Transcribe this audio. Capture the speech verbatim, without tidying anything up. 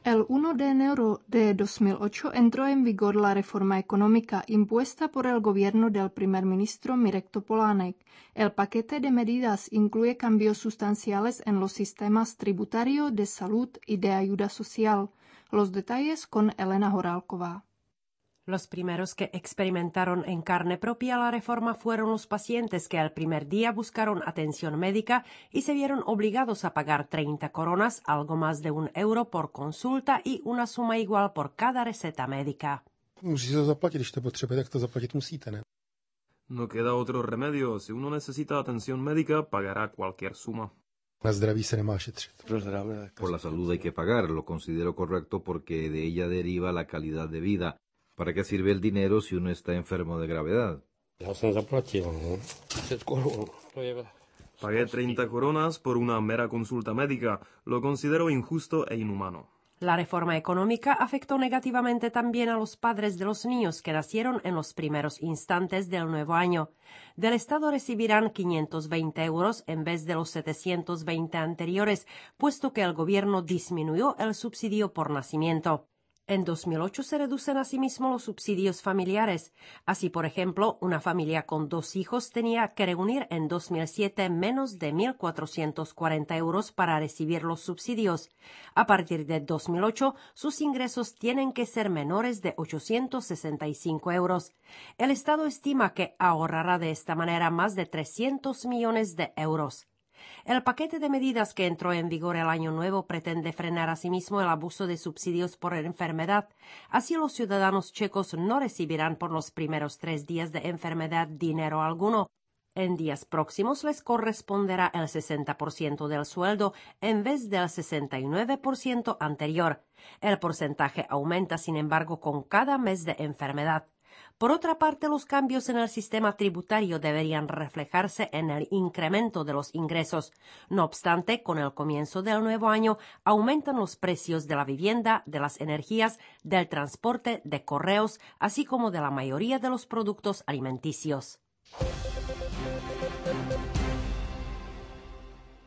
El uno de enero de dos mil ocho entró en vigor la reforma económica impuesta por el gobierno del primer ministro Mirek Topolánek. El paquete de medidas incluye cambios sustanciales en los sistemas tributario, de salud y de ayuda social. Los detalles con Elena Horálková. Los primeros que experimentaron en carne propia la reforma fueron los pacientes que al primer día buscaron atención médica y se vieron obligados a pagar treinta coronas, algo más de un euro por consulta y una suma igual por cada receta médica. Musíte to zaplatit, když to potřebujete, tak to zaplatit musíte, ne? No queda otro remedio. Si uno necesita atención médica, pagará cualquier suma. Na zdraví se nemá šetřit. Por la salud hay que pagar, lo considero correcto porque de ella deriva la calidad de vida. ¿Para qué sirve el dinero si uno está enfermo de gravedad? Pagué treinta coronas por una mera consulta médica. Lo considero injusto e inhumano. La reforma económica afectó negativamente también a los padres de los niños que nacieron en los primeros instantes del nuevo año. Del Estado recibirán quinientos veinte euros en vez de los setecientos veinte anteriores, puesto que el gobierno disminuyó el subsidio por nacimiento. En dos mil ocho se reducen asimismo los subsidios familiares. Así, por ejemplo, una familia con dos hijos tenía que reunir en dos mil siete menos de mil cuatrocientos cuarenta euros para recibir los subsidios. A partir de dos mil ocho, sus ingresos tienen que ser menores de ochocientos sesenta y cinco euros. El Estado estima que ahorrará de esta manera más de trescientos millones de euros. El paquete de medidas que entró en vigor el año nuevo pretende frenar asimismo el abuso de subsidios por enfermedad. Así los ciudadanos checos no recibirán por los primeros tres días de enfermedad dinero alguno. En días próximos les corresponderá el sesenta por ciento del sueldo en vez del sesenta y nueve por ciento anterior. El porcentaje aumenta, sin embargo, con cada mes de enfermedad. Por otra parte, los cambios en el sistema tributario deberían reflejarse en el incremento de los ingresos. No obstante, con el comienzo del nuevo año, aumentan los precios de la vivienda, de las energías, del transporte, de correos, así como de la mayoría de los productos alimenticios.